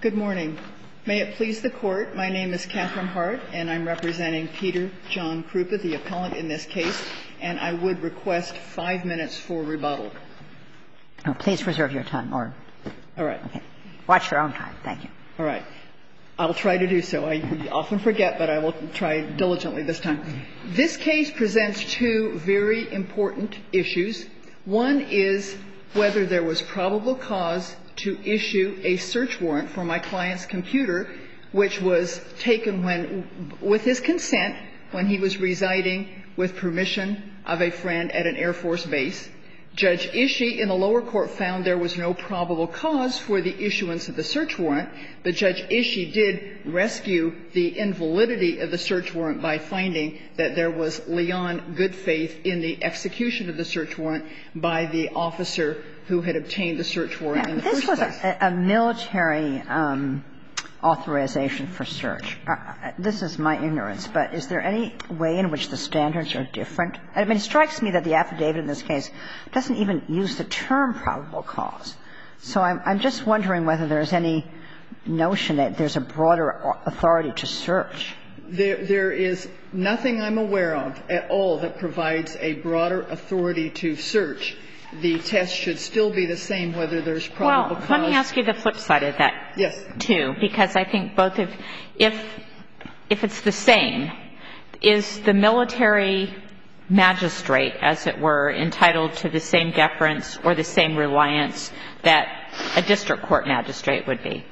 Good morning. May it please the Court, my name is Catherine Hart, and I'm representing Peter John Krupa, the appellant in this case, and I would request 5 minutes for rebuttal. Oh, please reserve your time. All right. Okay. Watch your own time. Thank you. All right. I'll try to do so. I often forget, but I will try diligently this time. This case presents two very important issues. One is whether there was probable cause to issue a search warrant for my client's computer, which was taken with his consent when he was residing with permission of a friend at an Air Force base. Judge Ishii in the lower court found there was no probable cause for the issuance of the search warrant, but Judge Ishii did rescue the invalidity of the search warrant by finding that there was Leon good faith in the execution of the search warrant by the officer who had obtained the search warrant in the first place. This was a military authorization for search. This is my ignorance, but is there any way in which the standards are different? I mean, it strikes me that the affidavit in this case doesn't even use the term probable cause. So I'm just wondering whether there's any notion that there's a broader authority to search. There is nothing I'm aware of at all that provides a broader authority to search. The test should still be the same whether there's probable cause. Well, let me ask you the flip side of that, yes, too, because I think both of – if it's the same, is the military magistrate, as it were, entitled to the same deference or the same reliance that a district court magistrate would be?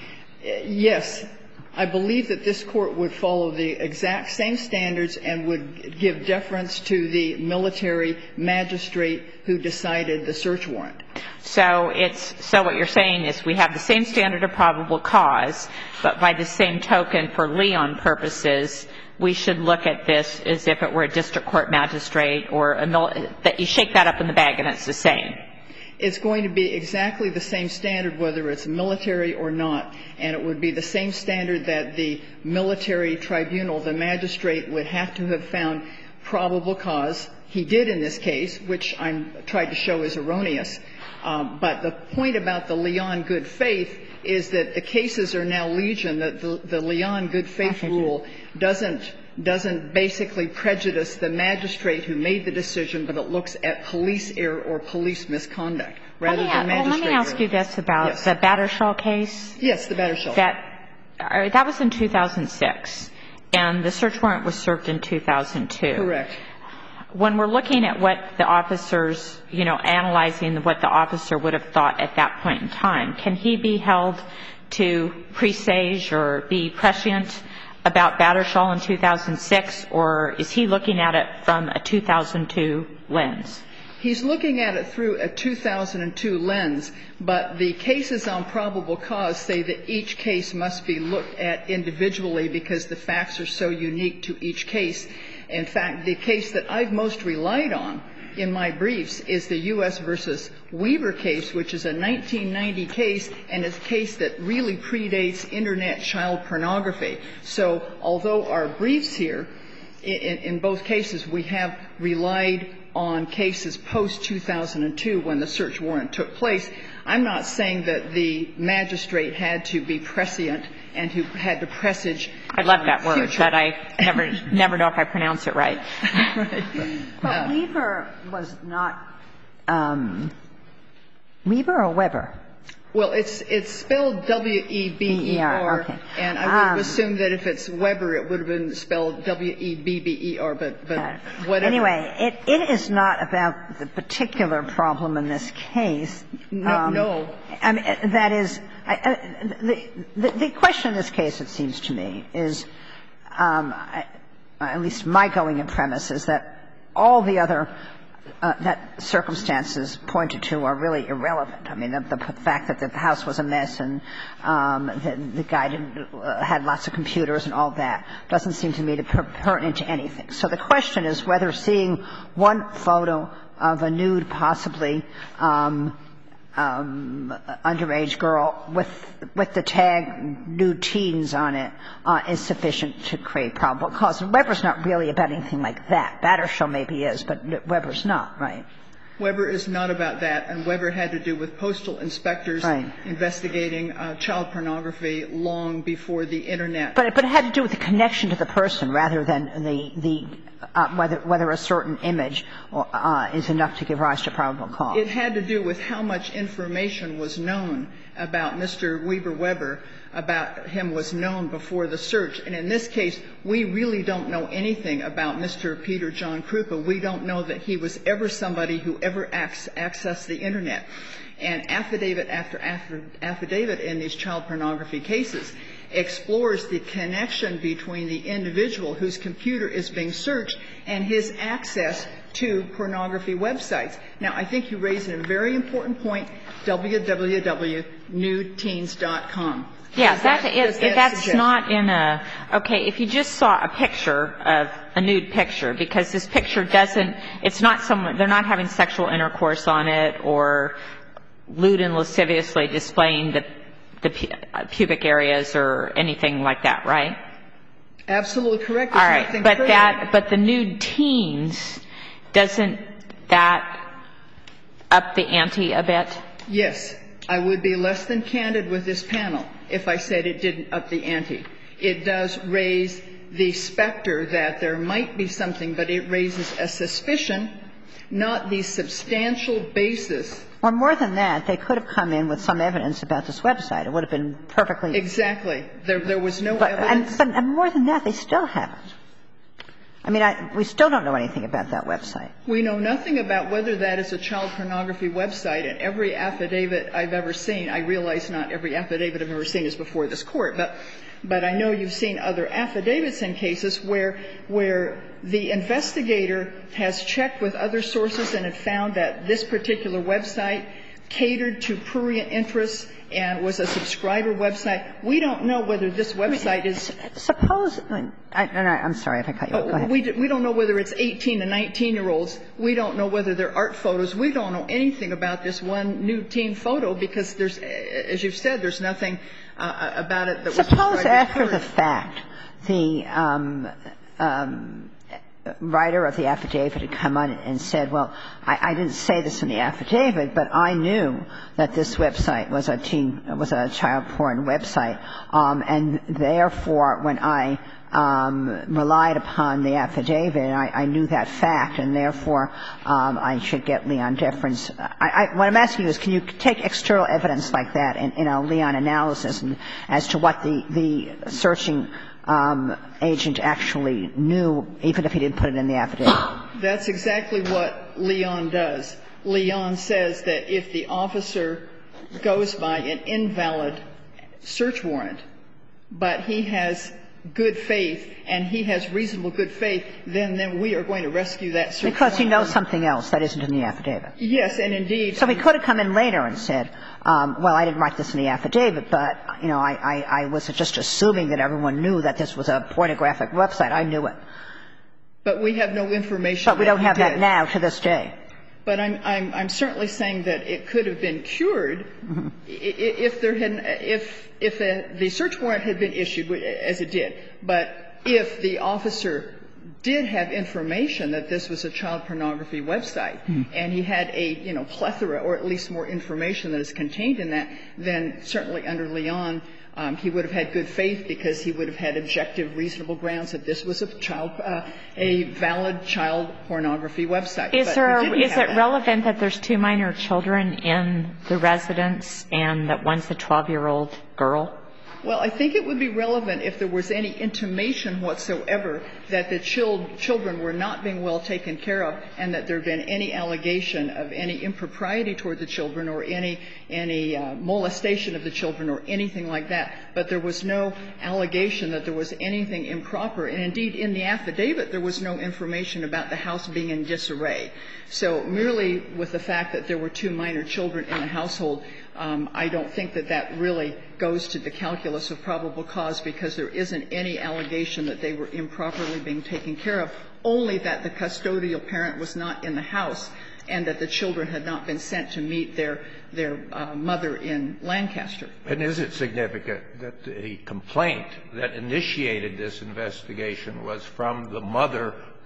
Yes. I believe that this Court would follow the exact same standards and would give deference to the military magistrate who decided the search warrant. So what you're saying is we have the same standard of probable cause, but by the same token, for Leon purposes, we should look at this as if it were a district court magistrate or that you shake that up in the bag and it's the same. It's going to be exactly the same standard whether it's military or not, and it would be the same standard that the military tribunal, the magistrate, would have to have found probable cause. He did in this case, which I'm tried to show is erroneous. But the point about the Leon good faith is that the cases are now legion, that the Leon good faith rule doesn't basically prejudice the magistrate who made the decision, but it looks at police error or police misconduct rather than magistrate error. Let me ask you this about the Battershall case. Yes, the Battershall. That was in 2006, and the search warrant was served in 2002. Correct. When we're looking at what the officers, analyzing what the officer would have thought at that point in time, can he be held to presage or be prescient about Battershall in 2006, or is he looking at it from a 2002 lens? He's looking at it through a 2002 lens, but the cases on probable cause say that each case must be looked at individually because the facts are so unique to each case. In fact, the case that I've most relied on in my briefs is the U.S. versus Weaver case, which is a 1990 case, and it's a case that really predates Internet child pornography. So although our briefs here, in both cases, we have relied on cases post-2002 when the search warrant took place, I'm not saying that the magistrate had to be prescient and who had to presage I love that word, but I never know if I pronounce it right. But Weaver was not Weaver or Weber? Well, it's spelled W-E-B-E-R, okay. And I would assume that if it's Weber, it would have been spelled W-E-B-B-E-R, but whatever. Anyway, it is not about the particular problem in this case. No. I mean, that is the question in this case, it seems to me, is at least my going-in premise is that all the other that circumstances pointed to are really irrelevant. I mean, the fact that the house was a mess and the guy had lots of computers and all that doesn't seem to me to pertinent to anything. So the question is whether seeing one photo of a nude, possibly underage girl with the tag nude teens on it is sufficient to create probable cause. And Weber's not really about anything like that. Battershall maybe is, but Weber's not, right? Weber is not about that, and Weber had to do with postal inspectors investigating child pornography long before the Internet. But it had to do with the connection to the person rather than whether a certain image is enough to give rise to probable cause. It had to do with how much information was known about Mr. Weber, about him was known before the search. And in this case, we really don't know anything about Mr. Peter John Krupa. We don't know that he was ever somebody who ever accessed the Internet. And affidavit after affidavit in these child pornography cases explores the connection between the individual whose computer is being searched and his access to pornography websites. Now, I think you raised a very important point, www.nudeteens.com. Yeah, that's not in a – okay, if you just saw a picture of a nude picture, because this picture doesn't – it's not someone – they're not having sexual intercourse on it or lewd and lasciviously displaying the pubic areas or anything like that, right? Absolutely correct. All right, but the nude teens, doesn't that up the ante a bit? Yes. I would be less than candid with this panel if I said it didn't up the ante. It does raise the specter that there might be something, but it raises a suspicion, not the substantial basis. Or more than that, they could have come in with some evidence about this website. It would have been perfectly – Exactly. There was no evidence. And more than that, they still haven't. I mean, we still don't know anything about that website. We know nothing about whether that is a child pornography website. And every affidavit I've ever seen – I realize not every affidavit I've ever seen is before this Court, but I know you've seen other affidavits in cases where the investigator has checked with other sources and had found that this particular website catered to prurient interests and was a subscriber website. We don't know whether this website is – Suppose – I'm sorry if I cut you off. Go ahead. We don't know whether it's 18 to 19-year-olds. We don't know whether they're art photos. We don't know anything about this one nude teen photo because there's – as you've said, there's nothing about it that was described as Suppose after the fact, the writer of the affidavit had come on and said, well, I didn't say this in the affidavit, but I knew that this website was a child porn website, and therefore, when I relied upon the affidavit, I knew that fact, and therefore, I should get Leon deference. What I'm asking you is, can you take external evidence like that in a Leon analysis as to what the searching agent actually knew, even if he didn't put it in the affidavit? That's exactly what Leon does. Leon says that if the officer goes by an invalid search warrant, but he has good faith and he has reasonable good faith, then we are going to rescue that search warrant. Because he knows something else that isn't in the affidavit. Yes, and indeed. So he could have come in later and said, well, I didn't write this in the affidavit, but, you know, I was just assuming that everyone knew that this was a pornographic website. I knew it. But we have no information. But we don't have that now to this day. But I'm certainly saying that it could have been cured if there hadn't – if the search warrant had been issued, as it did. But if the officer did have information that this was a child pornography website and he had a, you know, plethora or at least more information that is contained in that, then certainly under Leon, he would have had good faith because he would have had objective, reasonable grounds that this was a valid child pornography website. Is it relevant that there's 2 minor children in the residence and that one's a 12-year-old girl? Well, I think it would be relevant if there was any intimation whatsoever that the children were not being well taken care of and that there had been any allegation of any impropriety toward the children or any molestation of the children or anything like that. But there was no allegation that there was anything improper. And indeed, in the affidavit, there was no information about the house being in disarray. So merely with the fact that there were 2 minor children in the household, I don't think that that really goes to the calculus of probable cause because there isn't any allegation that they were improperly being taken care of, only that the custodial parent was not in the house and that the children had not been sent to meet their mother in Lancaster. And is it significant that the complaint that initiated this investigation was from the mother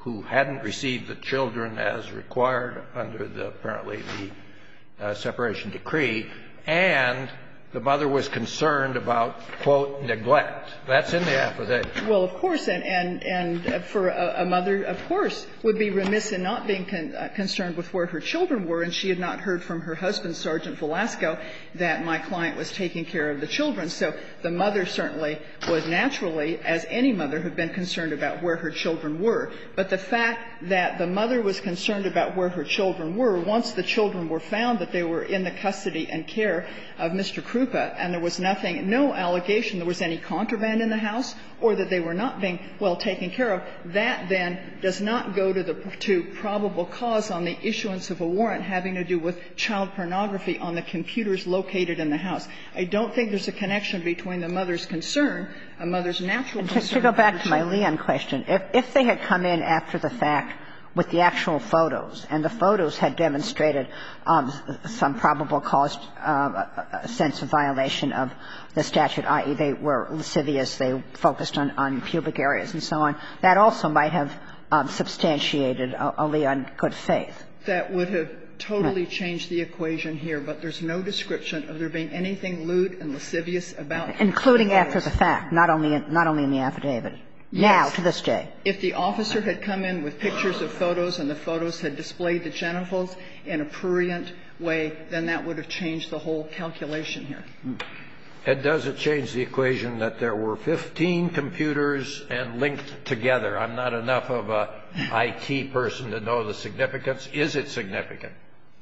who hadn't received the children as required under apparently the separation decree, and the mother was concerned about, quote, neglect. That's in the affidavit. Well, of course, and for a mother, of course, would be remiss in not being concerned with where her children were, and she had not heard from her husband, Sergeant Velasco, that my client was taking care of the children. So the mother certainly was naturally, as any mother, have been concerned about where her children were. But the fact that the mother was concerned about where her children were, once the children were found that they were in the custody and care of Mr. Krupa, and there was nothing, no allegation there was any contraband in the house or that they were not being well taken care of, that then does not go to probable cause on the issuance of a warrant having to do with child pornography on the computers located in the house. I don't think there's a connection between the mother's concern, a mother's natural concern. Just to go back to my Leon question, if they had come in after the fact with the actual photos, and the photos had demonstrated some probable cause sense of violation of the statute, i.e., they were lascivious, they focused on pubic areas and so on, that also might have substantiated a Leon good faith. That would have totally changed the equation here, but there's no description of there being anything lewd and lascivious about it. Including after the fact, not only in the affidavit. Yes. Now, to this day. If the officer had come in with pictures of photos and the photos had displayed the genitals in a prurient way, then that would have changed the whole calculation here. And does it change the equation that there were 15 computers and linked together? I'm not enough of a IT person to know the significance. Is it significant?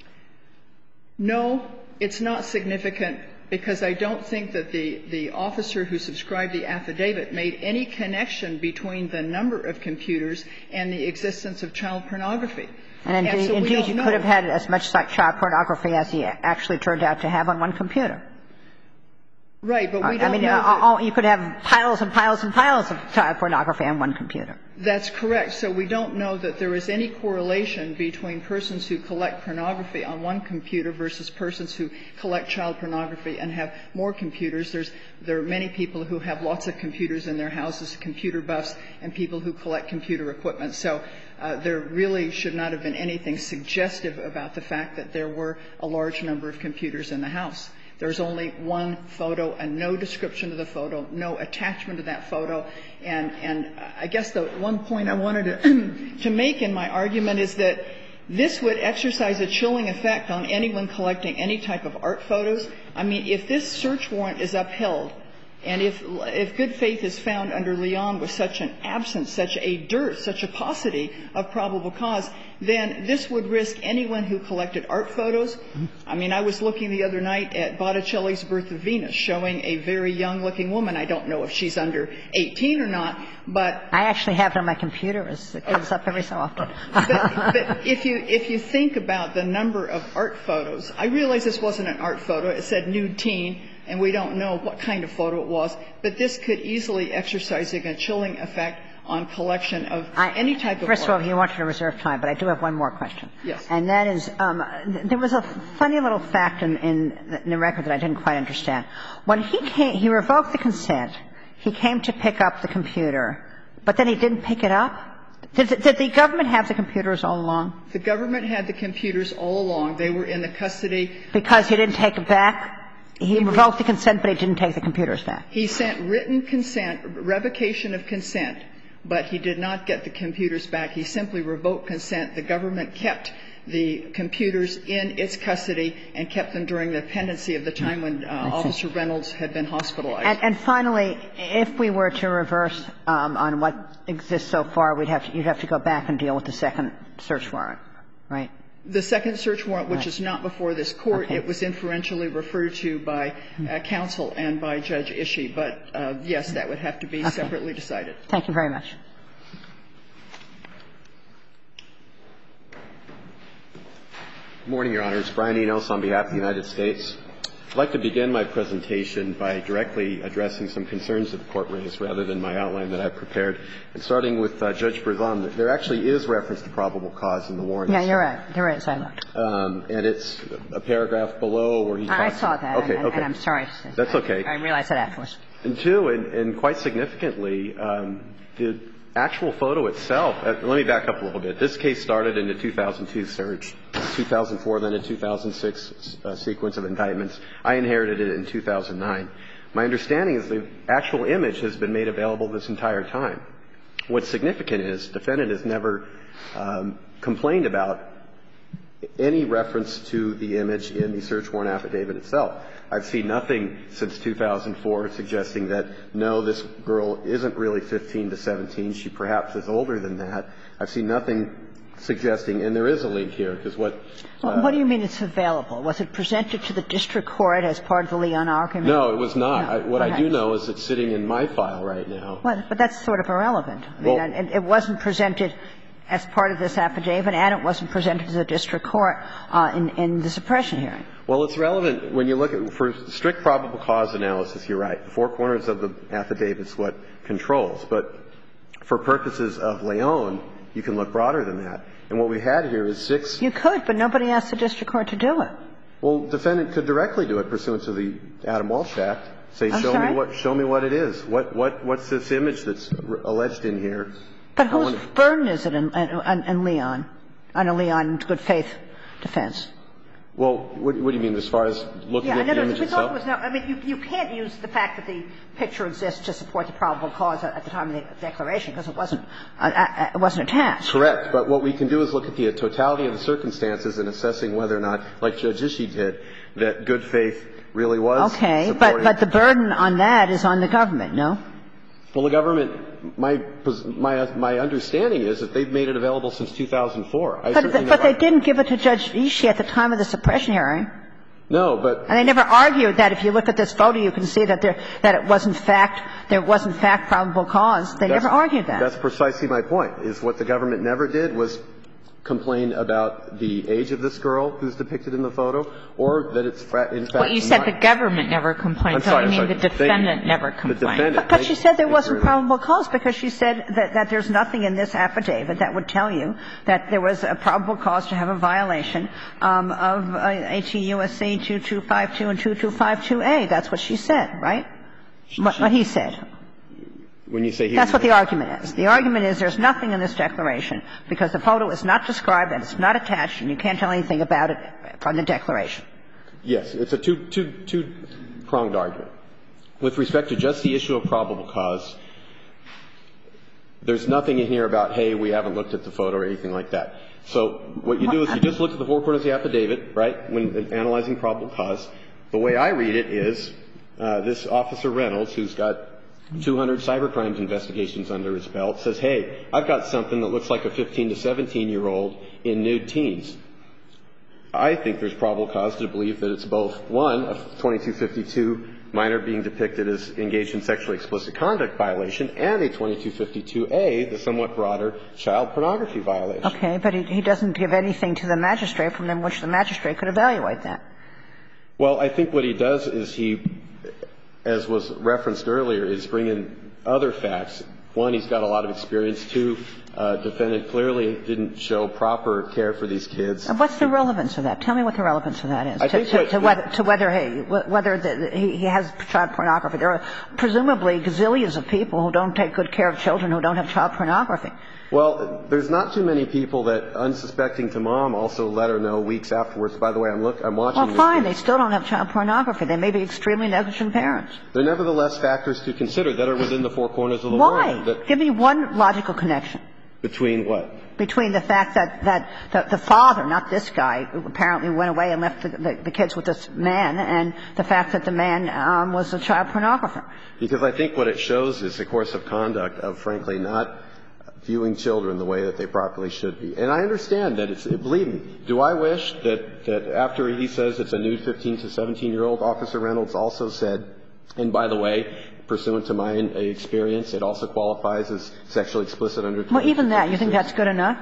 No, it's not significant, because I don't think that the officer who subscribed the affidavit made any connection between the number of computers and the existence of child pornography. And indeed, you could have had as much child pornography as he actually turned out to have on one computer. Right, but we don't know you could have piles and piles and piles of child pornography on one computer. That's correct. So we don't know that there is any correlation between persons who collect pornography on one computer versus persons who collect child pornography and have more computers. There are many people who have lots of computers in their houses, computer buffs, and people who collect computer equipment. So there really should not have been anything suggestive about the fact that there were a large number of computers in the house. There's only one photo and no description of the photo, no attachment to that photo. And I guess the one point I wanted to make in my argument is that this would exercise a chilling effect on anyone collecting any type of art photos. I mean, if this search warrant is upheld, and if good faith is found under Leon with such an absence, such a dearth, such a paucity of probable cause, then this would risk anyone who collected art photos. I mean, I was looking the other night at Botticelli's Birth of Venus, showing a very young-looking woman. I don't know if she's under 18 or not, but I actually have it on my computer. It comes up every so often. But if you think about the number of art photos, I realize this wasn't an art photo. It said nude teen, and we don't know what kind of photo it was. But this could easily exercise a chilling effect on collection of any type of art. First of all, you wanted to reserve time, but I do have one more question. Yes. And that is, there was a funny little fact in the record that I didn't quite understand. When he revoked the consent, he came to pick up the computer, but then he didn't pick it up? Did the government have the computers all along? The government had the computers all along. They were in the custody. Because he didn't take it back? He revoked the consent, but he didn't take the computers back. He sent written consent, revocation of consent, but he did not get the computers back. He simply revoked consent. The government kept the computers in its custody and kept them during the pendency of the time when Officer Reynolds had been hospitalized. And finally, if we were to reverse on what exists so far, you'd have to go back and deal with the second search warrant, right? The second search warrant, which is not before this Court, okay. It was inferentially referred to by counsel and by Judge Ishii. But, yes, that would have to be separately decided. Thank you very much. Good morning, Your Honors. Brian Enos on behalf of the United States. I'd like to begin my presentation by directly addressing some concerns that the Court raised rather than my outline that I prepared. And starting with Judge Berzon, there actually is reference to probable cause in the warrant. Yeah, you're right. There is. I looked. And it's a paragraph below where he talks. I saw that. Okay. And I'm sorry. That's okay. I realized that afterwards. And two, and quite significantly, the actual photo itself, let me back up a little bit. This case started in the 2002 surge, 2004, then a 2006 sequence of indictments. I inherited it in 2009. My understanding is the actual image has been made available this entire time. What's significant is defendant has never complained about any reference to the image in the search warrant affidavit itself. I've seen nothing since 2004 suggesting that, no, this girl isn't really 15 to 17. She perhaps is older than that. I've seen nothing suggesting, and there is a link here, because what what do you mean it's available? Was it presented to the district court as part of the Leon argument? No, it was not. No. What I do know is it's sitting in my file right now. Well, but that's sort of irrelevant. I mean, it wasn't presented as part of this affidavit, and it wasn't presented to the district court in the suppression hearing. Well, it's relevant when you look at, for strict probable cause analysis, you're right. The four corners of the affidavit's what controls. But for purposes of Leon, you can look broader than that. And what we had here is 6. You could, but nobody asked the district court to do it. Well, defendant could directly do it pursuant to the Adam Walsh Act. Say, show me what it is. What's this image that's alleged in here? But whose burden is it in Leon, on a Leon good faith defense? Well, what do you mean as far as looking at the image itself? I mean, you can't use the fact that the picture exists to support the probable cause at the time of the declaration, because it wasn't attached. Correct. But what we can do is look at the totality of the circumstances in assessing whether or not, like Judge Ishii did, that good faith really was okay, supporting. but the burden on that is on the government, no? Well, the government, my understanding is that they've made it available since 2004. But they didn't give it to Judge Ishii at the time of the suppression hearing. No, but. And they never argued that if you look at this photo, you can see that it wasn't fact, there wasn't fact probable cause. They never argued that. That's precisely my point, is what the government never did was complain about the age of this girl who's depicted in the photo, or that it's in fact. Well, you said the government never complained. I'm sorry. The defendant never complained. But she said there wasn't probable cause, because she said that there's nothing in this affidavit that would tell you that there was a probable cause to have a violation of 18 U.S.C. 2252 and 2252A. That's what she said, right? What he said. When you say that's what the argument is. The argument is there's nothing in this declaration because the photo is not described and it's not attached and you can't tell anything about it from the declaration. Yes. It's a two-pronged argument. With respect to just the issue of probable cause, there's nothing in here about, hey, we haven't looked at the photo or anything like that. So what you do is you just look at the four corners of the affidavit, right, when analyzing probable cause. The way I read it is this Officer Reynolds, who's got 200 cybercrimes investigations under his belt, says, hey, I've got something that looks like a 15 to 17-year-old in nude teens. I think there's probable cause to believe that it's both, one, a 2252 minor being depicted as engaged in sexually explicit conduct violation, and a 2252A, the somewhat broader child pornography violation. Okay, but he doesn't give anything to the magistrate from which the magistrate could evaluate that. Well, I think what he does is he, as was referenced earlier, is bring in other facts. One, he's got a lot of experience. Two, defendant clearly didn't show proper care for these kids. And what's the relevance of that? Tell me what the relevance of that is. I think whether he has child pornography. There are presumably gazillions of people who don't take good care of children who don't have child pornography. Well, there's not too many people that, unsuspecting to mom, also let her know weeks afterwards, by the way, I'm watching well, this. Well, fine. They still don't have child pornography. They may be extremely negligent parents. There are nevertheless factors to consider that are within the four corners of the Why? law. Why? Give me one logical connection. Between what? Between the fact that the father, not this guy, who apparently went away and left the kids with this man, and the fact that the man was a child pornographer. Because I think what it shows is a course of conduct of, frankly, not viewing children the way that they properly should be. And I understand that believe me, do I wish that after he says it's a nude 15 to 17-year-old, Officer Reynolds also said, and by the way, pursuant to my experience, it also qualifies as sexually explicit under 2256. Well, even that, you think that's good enough?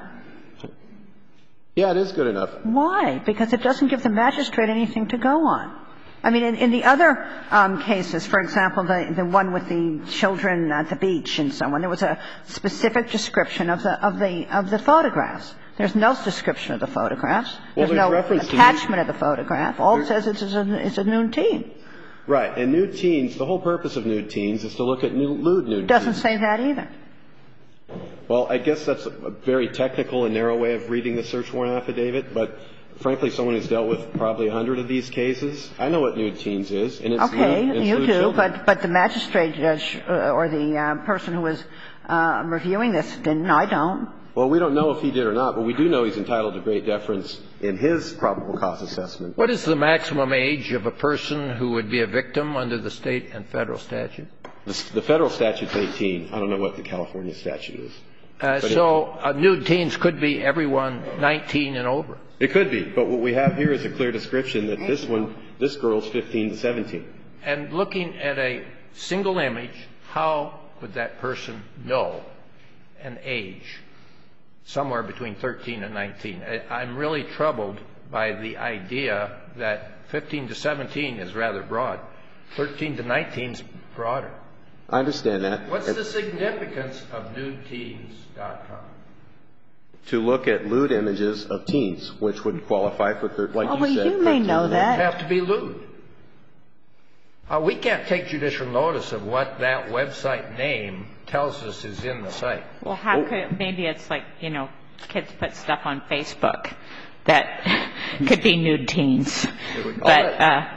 Yeah, it is good enough. Why? Because it doesn't give the magistrate anything to go on. I mean, in the other cases, for example, the one with the children at the beach and so on, there was a specific description of the photographs. There's no description of the photographs. Well, there's no attachment of the photograph. All it says is it's a nude teen. Right. And nude teens, the whole purpose of nude teens is to look at nude teens. It doesn't say that either. Well, I guess that's a very technical and narrow way of reading the search warrant affidavit, but frankly, someone who's dealt with probably 100 of these cases, I know what nude teens is, and it's okay, nude, you do, children. but the magistrate judge or the person who was reviewing this didn't. I don't. Well, we don't know if he did or not, but we do know he's entitled to great deference in his probable cause assessment. What is the maximum age of a person who would be a victim under the state and federal statute? The federal statute's 18. I don't know what the California statute is. So nude teens could be everyone 19 and over. It could be, but what we have here is a clear description that this girl's 15 to 17. And looking at a single image, how would that person know an age somewhere between 13 and 19? I'm really troubled by the idea that 15 to 17 is rather broad. 13 to 19 is broader. I understand that. What's the significance of nudeteens.com? To look at lewd images of teens, which would qualify for, like you said. You may know that. Have to be lewd. We can't take judicial notice of what that website name tells us is in the site. Well, how could maybe it's like, kids put stuff on Facebook that could be nude teens. But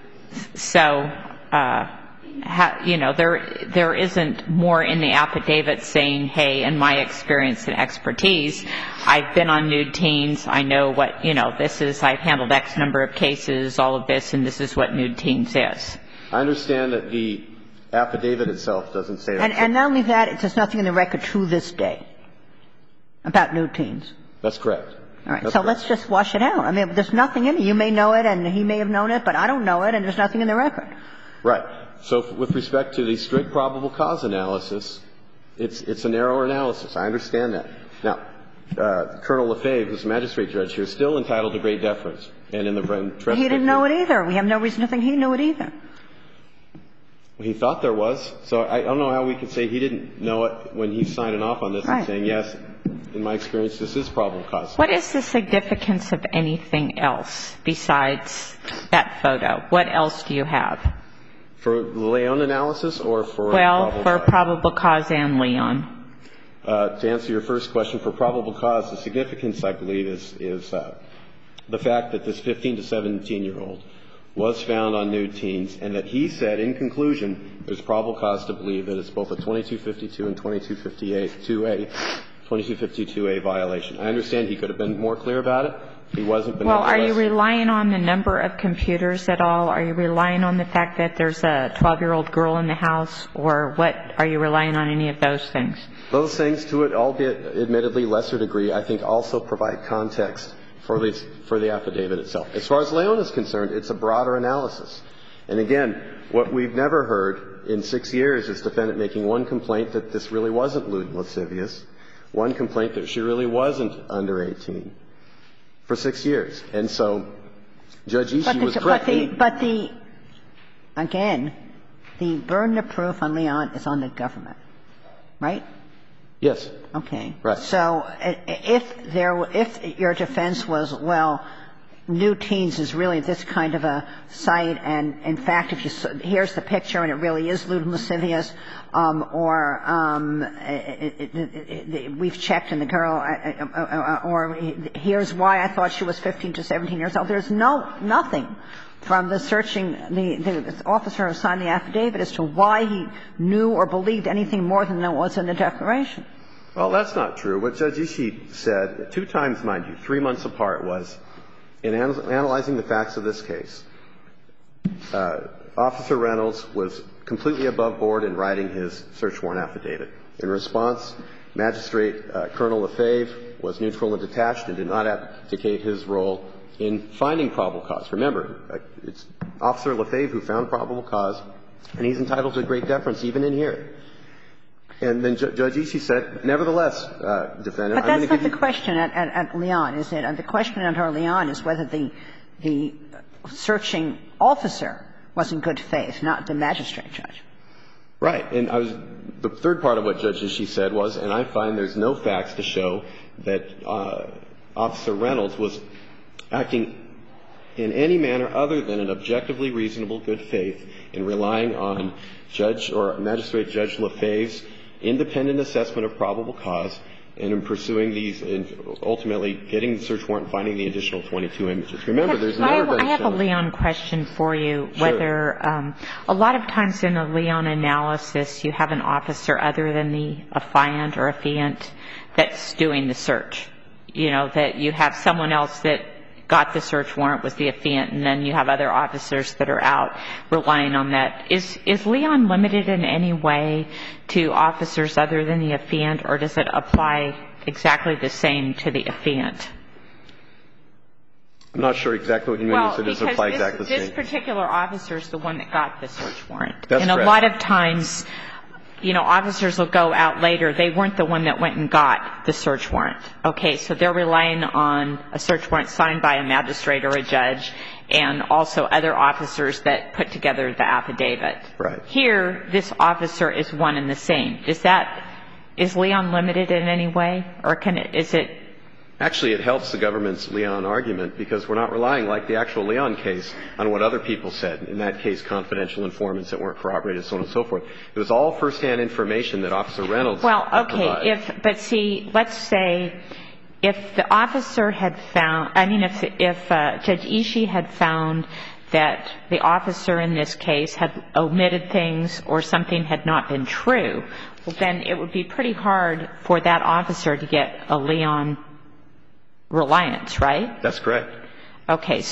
there isn't more in the affidavit saying, hey, in my experience and expertise, I've been on nude teens. I know what, this is, I've handled X number of cases, all of this, and this is what nude teens is. I understand that the affidavit itself doesn't say that. And not only that, there's nothing in the record to this day about nude teens. That's correct. All right. Let's just wash it out. I mean, there's nothing in it. You may know it and he may have known it, but I don't know it and there's nothing in the record. Right. So with respect to the strict probable cause analysis, it's a narrower analysis. I understand that. Now, Colonel Lefebvre, who's the magistrate judge here, is still entitled to great deference. And in the he didn't know it either. We have no reason to think he knew it either. He thought there was. So I don't know how we could say he didn't know it when he's signing off on this and saying, yes, in my experience, this is probable cause. What is the significance of anything else besides that photo? What else do you have? For the Leon analysis or for probable cause and Leon. To answer your first question, for probable cause, the significance, I believe, is the fact that this 15 to 17-year-old was found on nude teens, and that he said, in conclusion, there's probable cause to believe that it's both a 2252 and 2252A violation. I understand he could have been more clear about it. He wasn't. Well, are you relying on the number of computers at all? Are you relying on the fact that there's a 12-year-old girl in the house? Or what? Are you relying on any of those things? Those things, to it, albeit admittedly lesser degree, I think also provide context for the affidavit itself. As far as Leon is concerned, it's a broader analysis. And again, what we've never heard in 6 years is defendant making one complaint that this really wasn't lewd and lascivious, one complaint that she really wasn't under 18 for 6 years. And so Judge Ishii was correct. Again, the burden of proof on Leon is on the government, right? Yes. Okay. Right. So if your defense was, well, nude teens is really this kind of a site, and in fact, here's the picture and it really is lewd and lascivious, we've checked and the girl, or here's why I thought she was 15 to 17 years old. There's nothing from the searching, the officer who signed the affidavit as to why he knew or believed anything more than what was in the declaration. Well, that's not true. What Judge Ishii said 2 times, mind you, 3 months apart, was in analyzing the facts of this case, Officer Reynolds was completely above board in writing his search warrant affidavit. In response, Magistrate Colonel Lefebvre was neutral and detached and did not abdicate his role in finding probable cause. Remember, it's Officer Lefebvre who found probable cause, and he's entitled to great deference even in here. And then Judge Ishii said, nevertheless, defendant, but that's not the question at Leon, is it? The question under Leon is whether the searching officer was in good faith, not the magistrate judge. Right. And the third part of what Judge Ishii said was, and I find there's no facts to show that Officer Reynolds was acting in any manner other than an objectively reasonable good faith in relying on Judge or Magistrate Judge Lefebvre's independent assessment of probable cause, and in pursuing these and ultimately getting the search warrant and finding the additional 22 images. Remember, there's never been a I have a Leon question for you. Sure. Whether a lot of times in a Leon analysis, you have an officer other than the affiant or affiant that's doing the search. You know, that you have someone else that got the search warrant was the affiant, and then you have other officers that are out relying on that. Is Leon limited in any way to officers other than the affiant, or does it apply exactly the same to the affiant? I'm not sure exactly what you mean. Well, So does it apply exactly the same? This particular officer is the one that got the search warrant. That's and correct. A lot of times, you know, officers will go out later. They weren't the one that went and got the search warrant. Okay, so they're relying on a search warrant signed by a magistrate or a judge, and also other officers that put together the affidavit. Right. Here, this officer is one and the same. Is Leon limited in any way, or is it? Actually, it helps the government's Leon argument because we're not relying, like the actual Leon case, on what other people said. In that case, confidential informants that weren't corroborated, so on and so forth. It was all firsthand information that Officer Reynolds provided. But see, let's say if the officer had found, if Judge Ishii had found that the officer in this case had omitted things or something had not been true, well, then it would be pretty hard for that officer to get a Leon reliance, right? That's correct. Okay,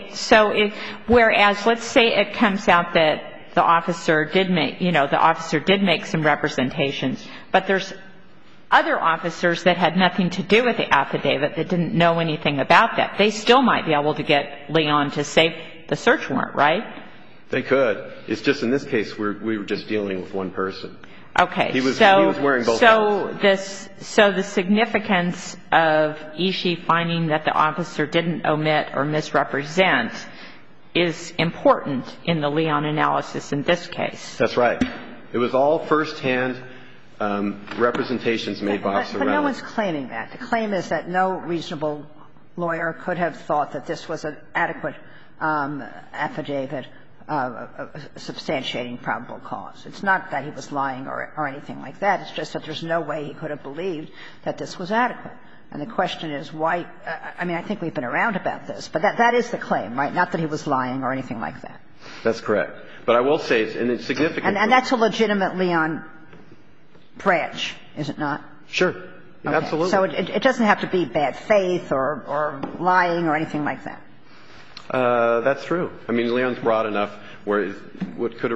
whereas let's say it comes out that the officer did make some representations, but there's other officers that had nothing to do with the affidavit that didn't know anything about that. They still might be able to get Leon to save the search warrant, right? They could. It's just in this case we were just dealing with one person. Okay, he was wearing both hats. So the significance of Ishii finding that the officer didn't omit or misrepresent is important in the Leon analysis in this case. That's right. It was all firsthand representations made by Officer Reynolds. But no one's claiming that. The claim is that no reasonable lawyer could have thought that this was an adequate affidavit substantiating probable cause. It's not that he was lying or anything like that. It's just that there's no way he could have believed that this was adequate. And the question is why – I think we've been around about this, but that is the claim, right? Not that he was lying or anything like that. That's correct. But I will say it's significant. And that's a legitimate Leon branch, is it not? Sure. Okay. Absolutely. So it doesn't have to be bad faith or lying or anything like that. That's true. I mean, Leon's broad enough where could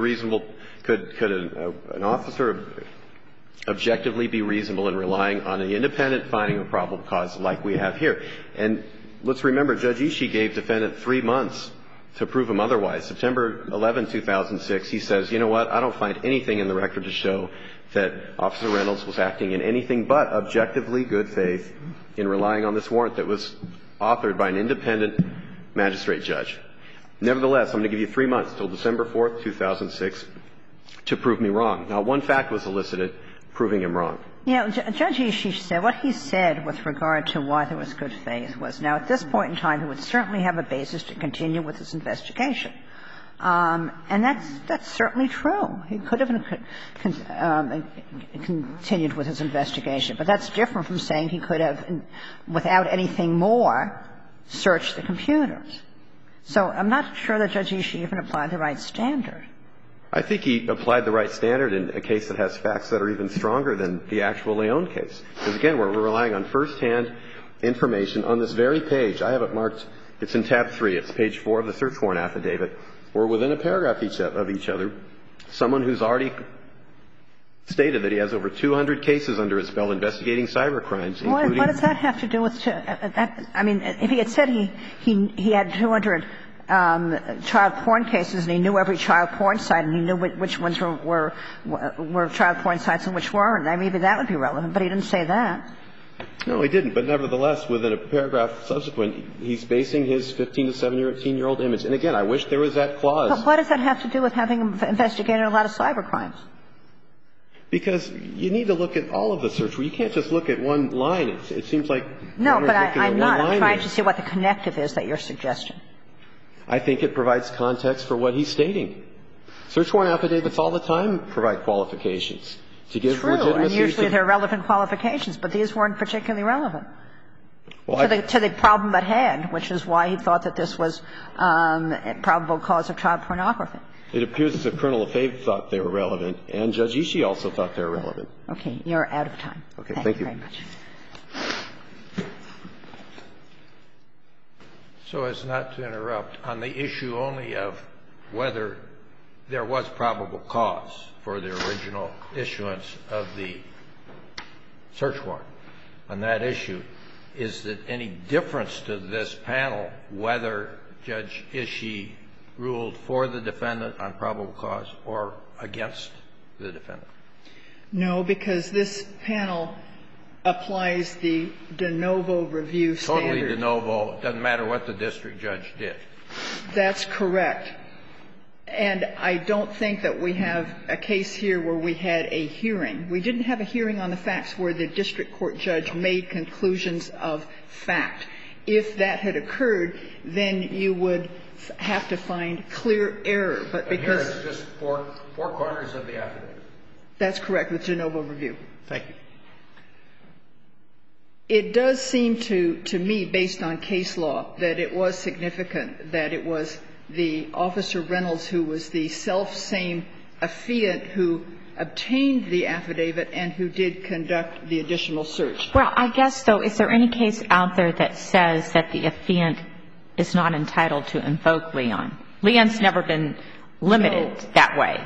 an officer objectively be reasonable in relying on an independent finding of probable cause like we have here? And let's remember, Judge Ishii gave defendant 3 months to prove him otherwise. September 11, 2006, he says, you know what, I don't find anything in the record to show that Officer Reynolds was acting in anything but objectively good faith in relying on this warrant that was authored by an independent magistrate judge. Nevertheless, I'm going to give you 3 months until December 4, 2006 to prove me wrong. Now, one fact was elicited proving him wrong. Yeah, Judge Ishii said, what he said with regard to why there was good faith was, now, at this point in time, he would certainly have a basis to continue with his investigation. And that's certainly true. He could have continued with his investigation. But that's different from saying he could have, without anything more, searched the computers. So I'm not sure that Judge Ishii even applied the right standard. I think he applied the right standard in a case that has facts that are even stronger than the actual Leon case. Because, again, we're relying on firsthand information on this very page. I have it marked. It's in tab 3. It's page 4 of the search warrant affidavit. We're within a paragraph of each other. Someone who's already stated that he has over 200 cases under his belt investigating cybercrimes, including... What does that have to do with that? I mean, if he had said he had 200 child porn cases and he knew every child porn site and he knew which ones were child porn sites and which weren't, maybe that would be relevant. But he didn't say that. No, he didn't. But nevertheless, within a paragraph subsequent, he's basing his 15 to 17-year-old image. And, again, I wish there was that clause. But what does that have to do with having investigated a lot of cybercrimes? Because you need to look at all of the search. You can't just look at one line. It seems like... No, but I'm not. I'm trying to see what the connective is that you're suggesting. I think it provides context for what he's stating. Search warrant affidavits all the time provide qualifications. to give True, legitimacy and usually they're relevant qualifications, but these weren't particularly relevant to the problem at hand, which is why he thought that this was a probable cause of child pornography. It appears as if Colonel Lefebvre thought they were relevant, and Judge Ishii also thought they were relevant. Okay. You're out of time. Okay. Thank you very much. So as not to interrupt, on the issue only of whether there was probable cause for the original issuance of the search warrant, on that issue, is it any difference to this panel whether Judge Ishii ruled for the defendant on probable cause or against the defendant? No, because this panel applies the de novo review standard. Totally de novo. It doesn't matter what the district judge did. That's correct. And I don't think that we have a case here where we had a hearing. We didn't have a hearing on the facts where the district court judge made conclusions of fact. If that had occurred, then you would have to find clear error. But because here it's just four corners of the affidavit. That's correct, with de novo review. Thank you. It does seem to me, based on case law, that it was significant that it was the Officer Reynolds who was the self-same affiant who obtained the affidavit and who did conduct the additional search. Well, I guess, though, is there any case out there that says that the affiant is not entitled to invoke Leon? Leon's never been limited that way.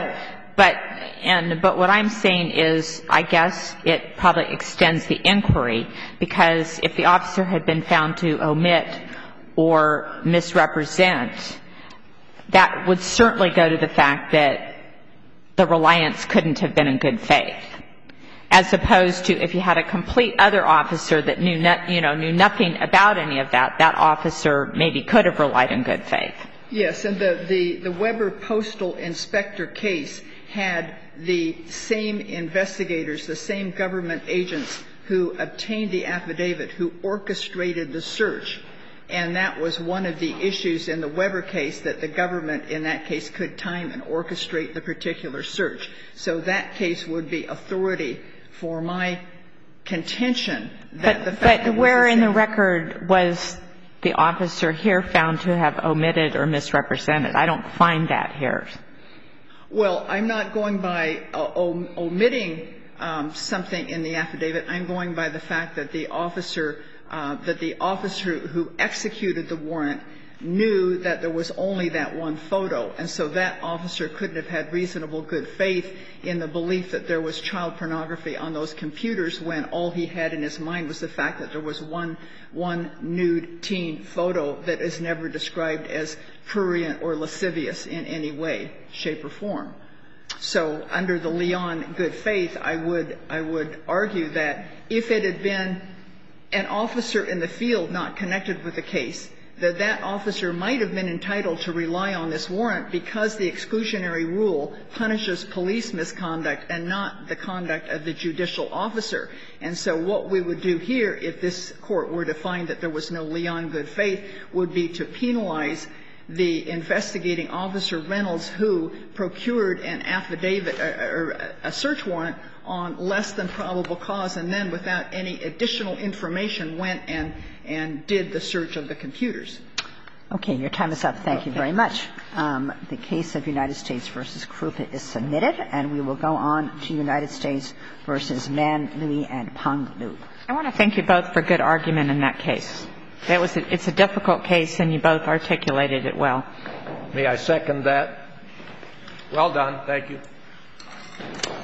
But what I'm saying is, I guess it probably extends the inquiry, because if the officer had been found to omit or misrepresent, that would certainly go to the fact that the reliance couldn't have been in good faith, as opposed to if you had a complete other officer that knew nothing about any of that, that officer maybe could have relied on good faith. Yes, and the Weber Postal Inspector case had the same investigators, the same government agents who obtained the affidavit, who orchestrated the search. And that was one of the issues in the Weber case, that the government in that case could time and orchestrate the particular search. So that case would be authority for my contention that the fact that But where in the record was the officer here found to have omitted or misrepresented? I don't find that here. Well, I'm not going by omitting something in the affidavit. I'm going by the fact that the officer who executed the warrant knew that there was only that one photo, and so that officer couldn't have had reasonable good faith in the belief that there was child pornography on those computers, when all he had in his mind was the fact that there was one nude teen photo that is never described as prurient or lascivious in any way, shape, or form. So under the Leon good faith, I would argue that if it had been an officer in the field not connected with the case, that officer might have been entitled to rely on this warrant, because the exclusionary rule punishes police misconduct and not the conduct of the judicial officer. And so what we would do here, if this Court were to find that there was no Leon good faith, would be to penalize the investigating officer Reynolds, who procured an affidavit or a search warrant on less than probable cause, and then without any additional information went and did the search of the computers. Okay. Your time is up. Thank you very much. The case of United States v. Krupa is submitted, and we will go on to United States v. Man, Louis, and Pang Liu. I want to thank you both for good argument in that case. It's a difficult case, and you both articulated it well. May I second that? Well done. Thank you.